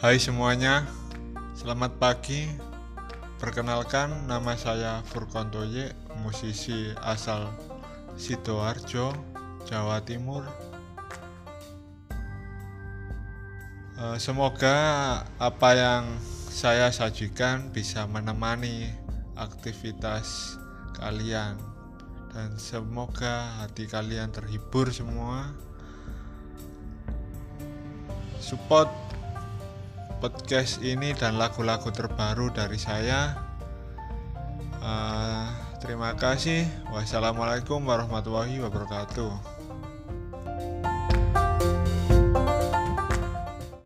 Hai semuanya, selamat pagi. Perkenalkan, nama saya Furkontoye, musisi asal Sidoarjo, Jawa Timur. Semoga apa yang saya sajikan bisa menemani aktivitas kalian, dan semoga hati kalian terhibur semua. Support podcast ini dan lagu-lagu terbaru dari saya. Terima kasih. Wassalamualaikum warahmatullahi wabarakatuh.